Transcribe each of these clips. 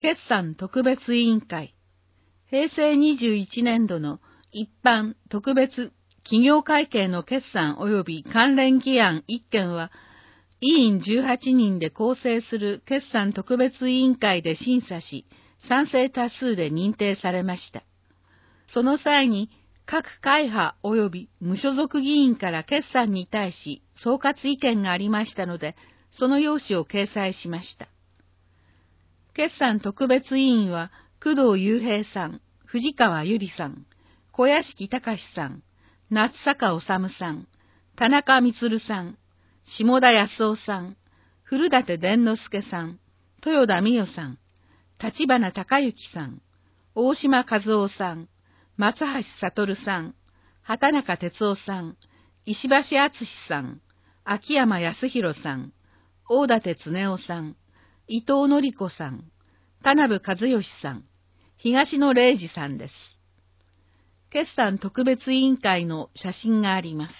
決算特別委員会、平成21年度の一般特別企業会計の決算及び関連議案1件は、委員18人で構成する決算特別委員会で審査し、賛成多数で認定されました。その際に、各会派及び無所属議員から決算に対し総括意見がありましたので、その要旨を掲載しました。決算特別委員は、工藤雄平さん、藤川ゆりさん、小屋敷隆さん、夏坂治さん、田中充さん、下田康夫さん、古舘伝之助さん、豊田美代さん、立花隆之さん、大島和夫さん、松橋悟さん、畑中哲夫さん、石橋敦さん、秋山康弘さん、大館恒夫さん、伊藤典子さん、田辺和義さん、東野礼二さんです。決算特別委員会の写真があります。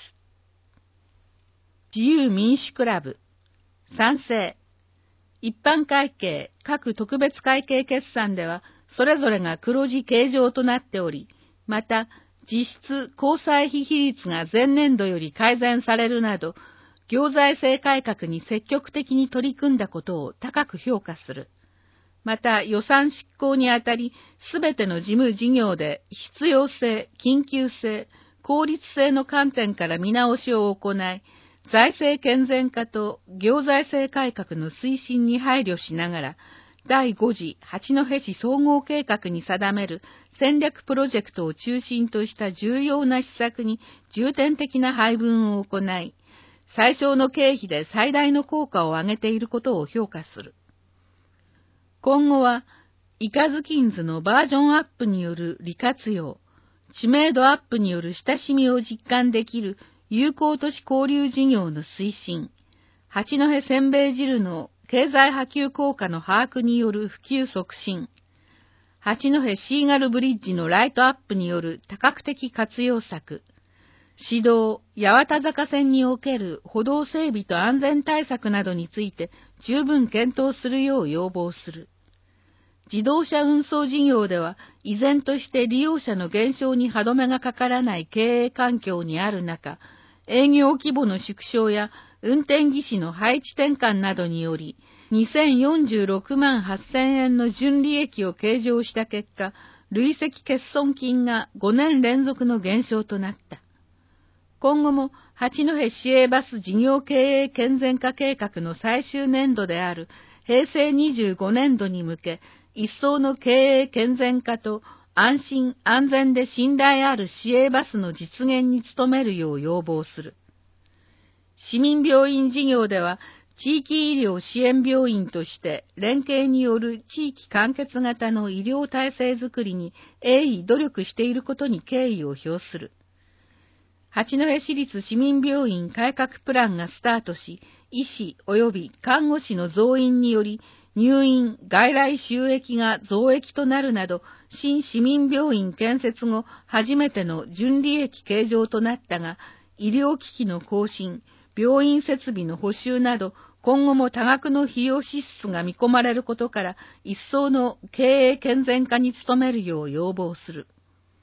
自由民主クラブ、賛成。一般会計、各特別会計決算では、それぞれが黒字計上となっており、また、実質公債費比率が前年度より改善されるなど、行財政改革に積極的に取り組んだことを高く評価する。また、予算執行にあたり、すべての事務事業で必要性、緊急性、効率性の観点から見直しを行い、財政健全化と行財政改革の推進に配慮しながら、第5次八戸市総合計画に定める戦略プロジェクトを中心とした重要な施策に重点的な配分を行い、最小の経費で最大の効果を上げていることを評価する。今後は、イカズキンズのバージョンアップによる利活用、知名度アップによる親しみを実感できる友好都市交流事業の推進、八戸せんべい汁の経済波及効果の把握による普及促進、八戸シーガルブリッジのライトアップによる多角的活用策、市道、八幡坂線における歩道整備と安全対策などについて十分検討するよう要望する。自動車運送事業では、依然として利用者の減少に歯止めがかからない経営環境にある中、営業規模の縮小や運転技師の配置転換などにより、2046万8000円の純利益を計上した結果、累積欠損金が5年連続の減少となった。今後も八戸市営バス事業経営健全化計画の最終年度である平成25年度に向け、一層の経営健全化と安心安全で信頼ある市営バスの実現に努めるよう要望する。市民病院事業では、地域医療支援病院として連携による地域完結型の医療体制づくりに鋭意努力していることに敬意を表する。八戸市立市民病院改革プランがスタートし、医師及び看護師の増員により、入院・外来収益が増益となるなど、新市民病院建設後初めての純利益計上となったが、医療機器の更新、病院設備の補修など、今後も多額の費用支出が見込まれることから、一層の経営健全化に努めるよう要望する。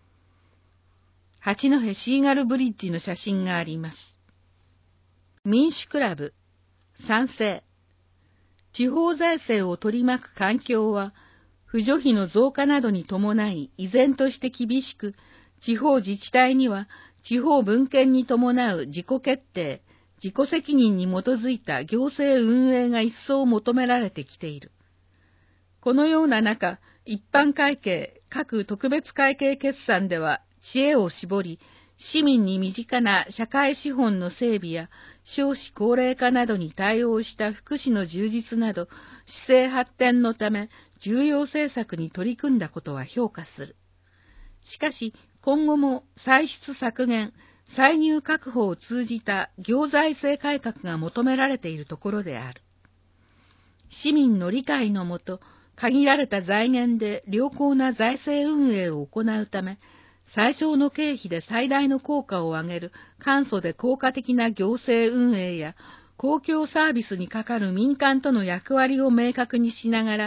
八戸シーガルブリッジの写真があります。民主クラブ、賛成。地方財政を取り巻く環境は、扶助費の増加などに伴い依然として厳しく、地方自治体には地方分権に伴う自己決定、自己責任に基づいた行政運営が一層求められてきている。このような中、一般会計、各特別会計決算では知恵を絞り、市民に身近な社会資本の整備や少子高齢化などに対応した福祉の充実など、市政発展のため重要政策に取り組んだことは評価する。しかし、今後も歳出削減、歳入確保を通じた行財政改革が求められているところである。市民の理解のもと、限られた財源で良好な財政運営を行うため、最小の経費で最大の効果を上げる簡素で効果的な行政運営や公共サービスにかかる民間との役割を明確にしながら、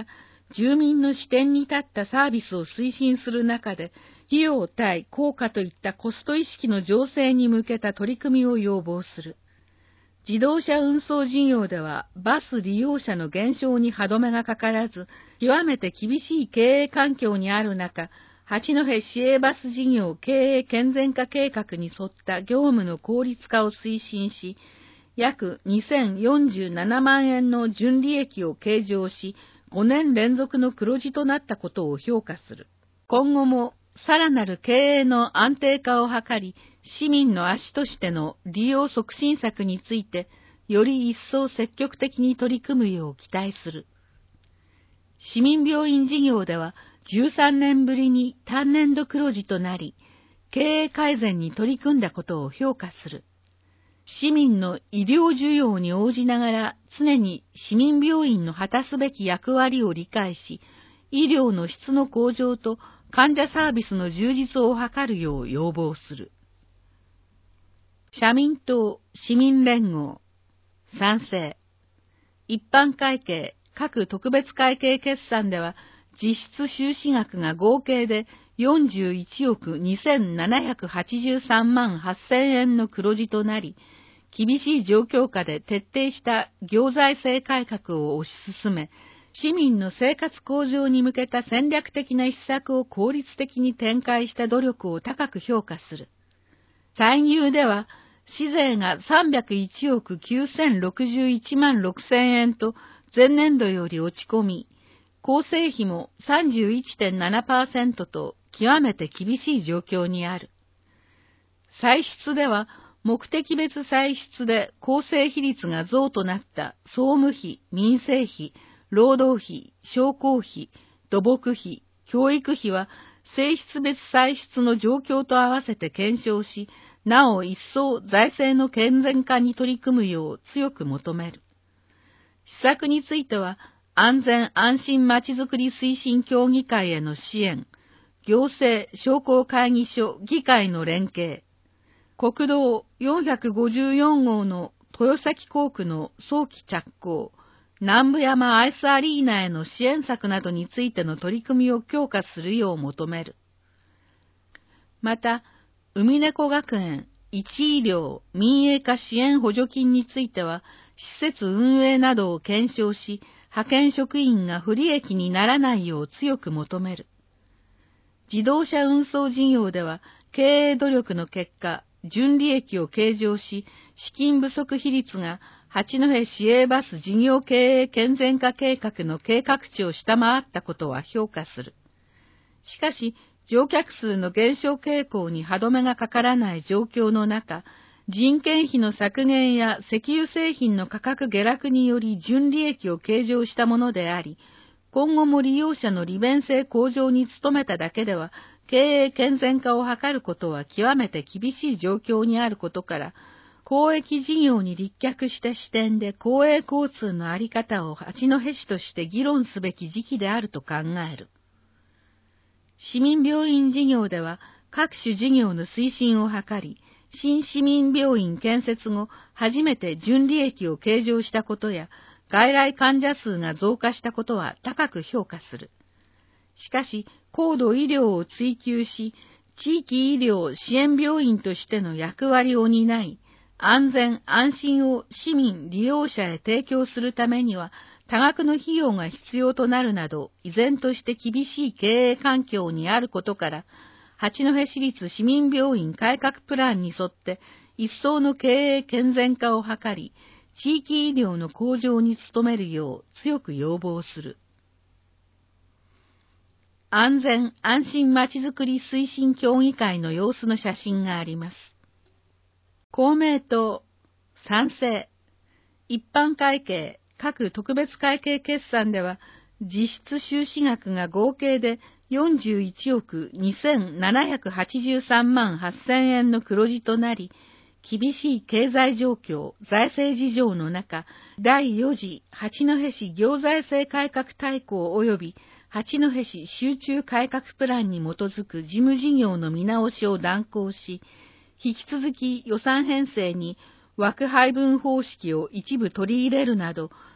住民の視点に立ったサービスを推進する中で、費用対効果といったコスト意識の醸成に向けた取り組みを要望する。自動車運送事業では、バス利用者の減少に歯止めがかからず、極めて厳しい経営環境にある中、八戸市営バス事業経営健全化計画に沿った業務の効率化を推進し、約2047万円の純利益を計上し、5年連続の黒字となったことを評価する。今後もさらなる経営の安定化を図り、市民の足としての利用促進策について、より一層積極的に取り組むよう期待する。市民病院事業では、13年ぶりに単年度黒字となり、経営改善に取り組んだことを評価する。市民の医療需要に応じながら常に市民病院の果たすべき役割を理解し、医療の質の向上と患者サービスの充実を図るよう要望する。社民党市民連合賛成。一般会計各特別会計決算では実質収支額が合計で41億2783万8000円の黒字となり、厳しい状況下で徹底した行財政改革を推し進め、市民の生活向上に向けた戦略的な施策を効率的に展開した努力を高く評価する。歳入では、市税が301億9061万6000円と前年度より落ち込み、構成費も 31.7% と極めて厳しい状況にある。歳出では、目的別歳出で構成比率が増となった総務費、民生費、労働費、商工費、土木費、教育費は性質別歳出の状況と合わせて検証し、なお一層財政の健全化に取り組むよう強く求める。施策については、安全安心まちづくり推進協議会への支援、行政商工会議所議会の連携、国道454号の豊崎工区の早期着工、南部山アイスアリーナへの支援策などについての取り組みを強化するよう求める。また、海猫学園一医療民営化支援補助金については、施設運営などを検証し、派遣職員が不利益にならないよう強く求める。自動車運送事業では、経営努力の結果、純利益を計上し、資金不足比率が八戸市営バス事業経営健全化計画の計画値を下回ったことは評価する。しかし、乗客数の減少傾向に歯止めがかからない状況の中、人件費の削減や石油製品の価格下落により純利益を計上したものであり、今後も利用者の利便性向上に努めただけでは、経営健全化を図ることは極めて厳しい状況にあることから、公益事業に立脚した視点で公営交通の在り方を八戸市として議論すべき時期であると考える。市民病院事業では各種事業の推進を図り、新市民病院建設後、初めて純利益を計上したことや、外来患者数が増加したことは高く評価する。しかし、高度医療を追求し、地域医療支援病院としての役割を担い、安全安心を市民利用者へ提供するためには、多額の費用が必要となるなど、依然として厳しい経営環境にあることから、八戸市立市民病院改革プランに沿って、一層の経営健全化を図り、地域医療の向上に努めるよう強く要望する。安全安心まちづくり推進協議会の様子の写真があります。公明党、賛成。一般会計、各特別会計決算では、実質収支額が合計で41億2783万8000円の黒字となり、厳しい経済状況、財政事情の中、第4次八戸市行財政改革大綱及び八戸市集中改革プランに基づく事務事業の見直しを断行し、引き続き予算編成に枠配分方式を一部取り入れるなど、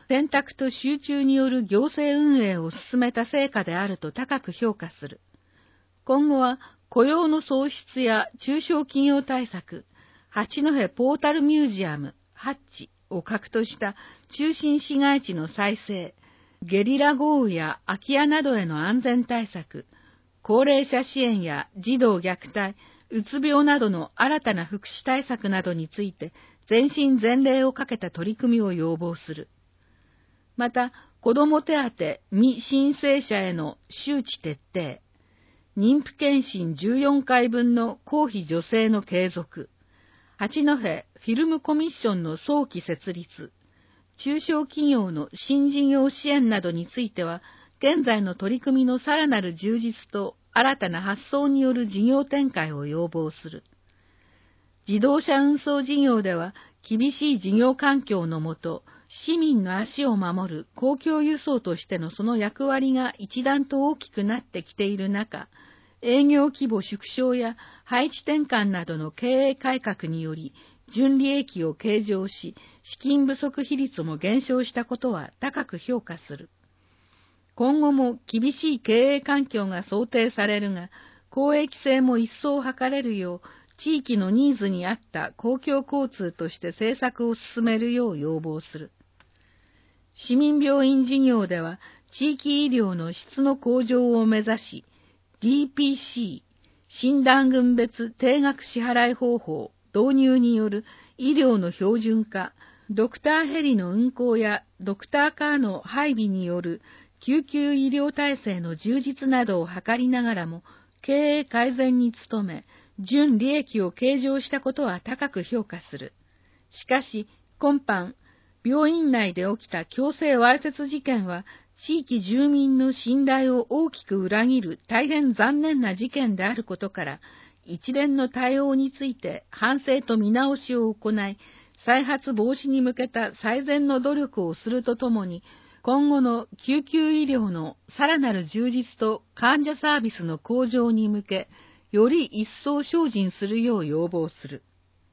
選択と集中による行政運営を進めた成果であると高く評価する。今後は雇用の創出や中小企業対策、八戸ポータルミュージアム、ハッチを核とした中心市街地の再生、ゲリラ豪雨や空き家などへの安全対策、高齢者支援や児童虐待、うつ病などの新たな福祉対策などについて全身全霊をかけた取り組みを要望する。また、子ども手当未申請者への周知徹底、妊婦健診14回分の公費助成の継続、八戸フィルムコミッションの早期設立、中小企業の新事業支援などについては、現在の取り組みのさらなる充実と新たな発想による事業展開を要望する。自動車運送事業では、厳しい事業環境のもと、市民の足を守る公共輸送としてのその役割が一段と大きくなってきている中、営業規模縮小や配置転換などの経営改革により、純利益を計上し、資金不足比率も減少したことは高く評価する。今後も厳しい経営環境が想定されるが、公益性も一層図れるよう、地域のニーズに合った公共交通として政策を進めるよう要望する。市民病院事業では、地域医療の質の向上を目指し、DPC、診断群別定額支払い方法導入による医療の標準化、ドクターヘリの運行やドクターカーの配備による救急医療体制の充実などを図りながらも、経営改善に努め、純利益を計上したことは高く評価する。しかし、今般、病院内で起きた強制わいせつ事件は、地域住民の信頼を大きく裏切る大変残念な事件であることから、一連の対応について反省と見直しを行い、再発防止に向けた最善の努力をするとともに、今後の救急医療のさらなる充実と患者サービスの向上に向け、より一層精進するよう要望する。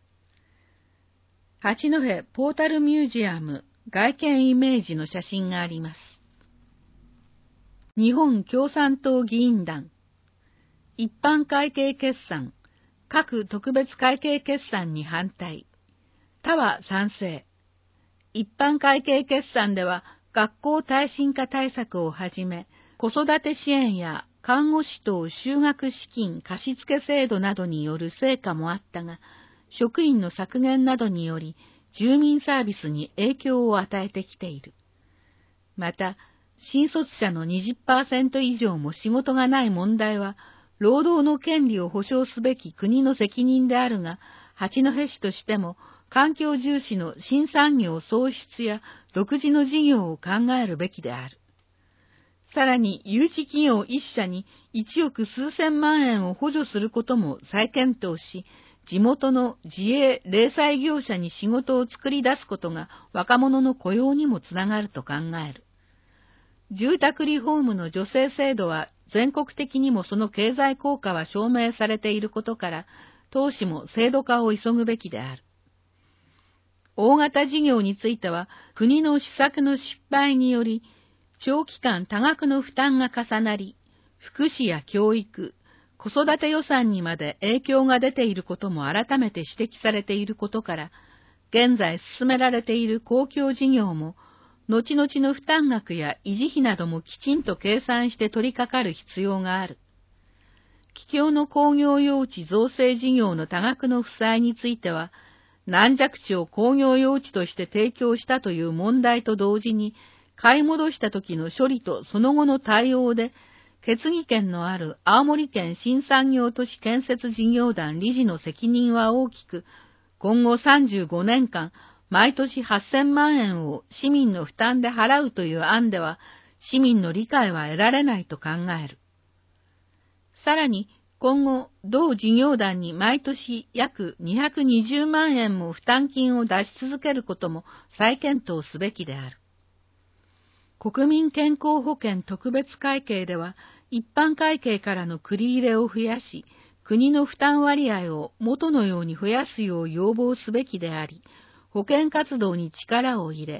八戸ポータルミュージアム外見イメージの写真があります。日本共産党議員団、一般会計決算、各特別会計決算に反対、他は賛成。一般会計決算では学校耐震化対策をはじめ、子育て支援や看護師等就学資金貸付制度などによる成果もあったが、職員の削減などにより住民サービスに影響を与えてきている。また、新卒者の 20% 以上も仕事がない問題は、労働の権利を保障すべき国の責任であるが、八戸市としても、環境重視の新産業創出や独自の事業を考えるべきである。さらに、誘致企業1社に1億数千万円を補助することも再検討し、地元の自営零細業者に仕事を作り出すことが若者の雇用にもつながると考える。住宅リフォームの助成制度は全国的にもその経済効果は証明されていることから、当市も制度化を急ぐべきである。大型事業については、国の施策の失敗により、長期間多額の負担が重なり、福祉や教育、子育て予算にまで影響が出ていることも改めて指摘されていることから、現在進められている公共事業も、後々の負担額や維持費などもきちんと計算して取り掛かる必要がある。帰郷の工業用地造成事業の多額の負債については、軟弱地を工業用地として提供したという問題と同時に、買い戻した時の処理とその後の対応で、決議権のある青森県新産業都市建設事業団理事の責任は大きく、今後35年間、毎年8000万円を市民の負担で払うという案では、市民の理解は得られないと考える。さらに、今後、同事業団に毎年約220万円も負担金を出し続けることも再検討すべきである。国民健康保険特別会計では、一般会計からの繰り入れを増やし、国の負担割合を元のように増やすよう要望すべきであり、保険活動に力を入れ、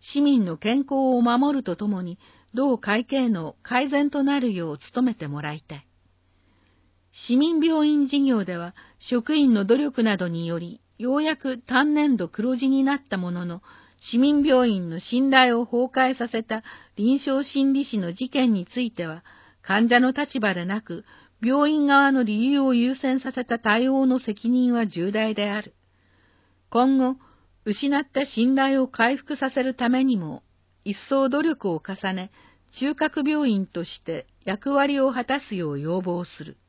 市民の健康を守るとともに、同会計の改善となるよう努めてもらいたい。市民病院事業では、職員の努力などにより、ようやく単年度黒字になったものの、市民病院の信頼を崩壊させた臨床心理士の事件については、患者の立場でなく、病院側の理由を優先させた対応の責任は重大である。今後、失った信頼を回復させるためにも、一層努力を重ね、中核病院として役割を果たすよう要望する。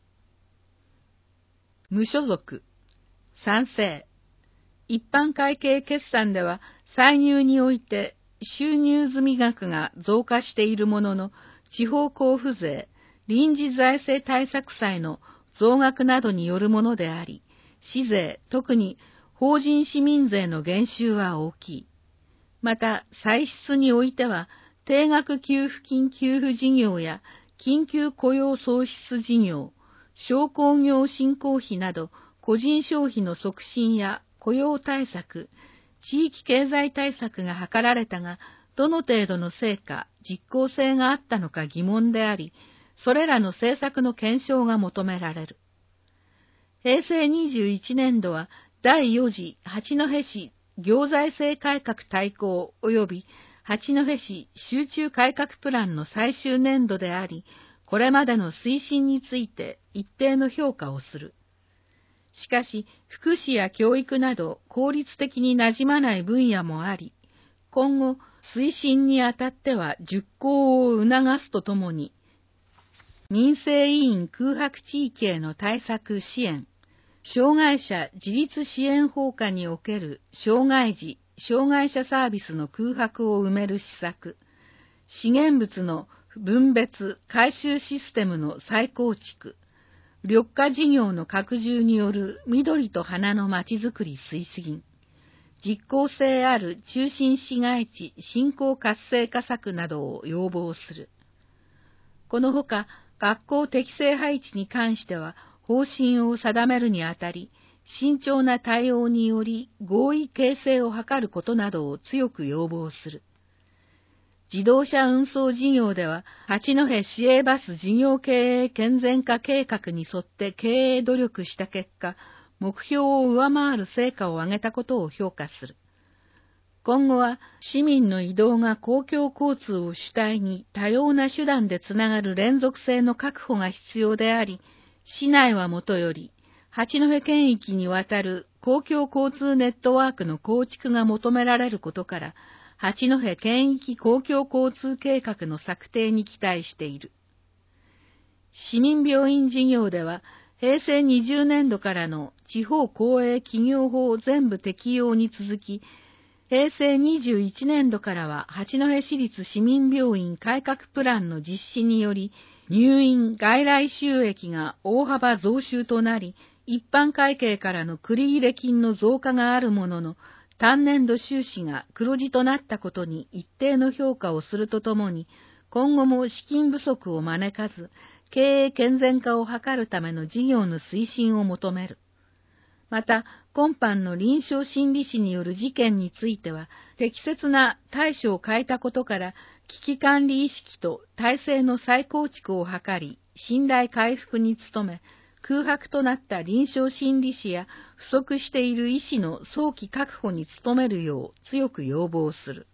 無所属。賛成。一般会計決算では、歳入において収入済額が増加しているものの、地方交付税、臨時財政対策債の増額などによるものであり、市税、特に法人市民税の減収は大きい。また、歳出においては、定額給付金給付事業や緊急雇用創出事業、商工業振興費など、個人消費の促進や雇用対策、地域経済対策が図られたが、どの程度の成果、実効性があったのか疑問であり、それらの政策の検証が求められる。平成21年度は、第4次八戸市行財政改革大綱及び八戸市集中改革プランの最終年度であり、これまでの推進について一定の評価をする。しかし、福祉や教育など効率的に馴染まない分野もあり、今後、推進にあたっては熟考を促すとともに、民生委員空白地域への対策支援、障害者自立支援法下における障害児、障害者サービスの空白を埋める施策、資源物の分別・回収システムの再構築、緑化事業の拡充による緑と花のまちづくり推進、実効性ある中心市街地振興活性化策などを要望する。このほか、学校適正配置に関しては、方針を定めるにあたり、慎重な対応により合意形成を図ることなどを強く要望する。自動車運送事業では、八戸市営バス事業経営健全化計画に沿って経営努力した結果、目標を上回る成果を上げたことを評価する。今後は市民の移動が公共交通を主体に多様な手段でつながる連続性の確保が必要であり、市内はもとより、八戸県域にわたる公共交通ネットワークの構築が求められることから、八戸県域公共交通計画の策定に期待している。市民病院事業では、平成20年度からの地方公営企業法全部適用に続き、平成21年度からは八戸市立市民病院改革プランの実施により、入院外来収益が大幅増収となり、一般会計からの繰入金の増加があるものの、単年度収支が黒字となったことに一定の評価をするとともに、今後も資金不足を招かず、経営健全化を図るための事業の推進を求める。また、今般の臨床心理士による事件については、適切な対処を変えたことから、危機管理意識と体制の再構築を図り、信頼回復に努め、空白となった臨床心理士や不足している医師の早期確保に努めるよう強く要望する。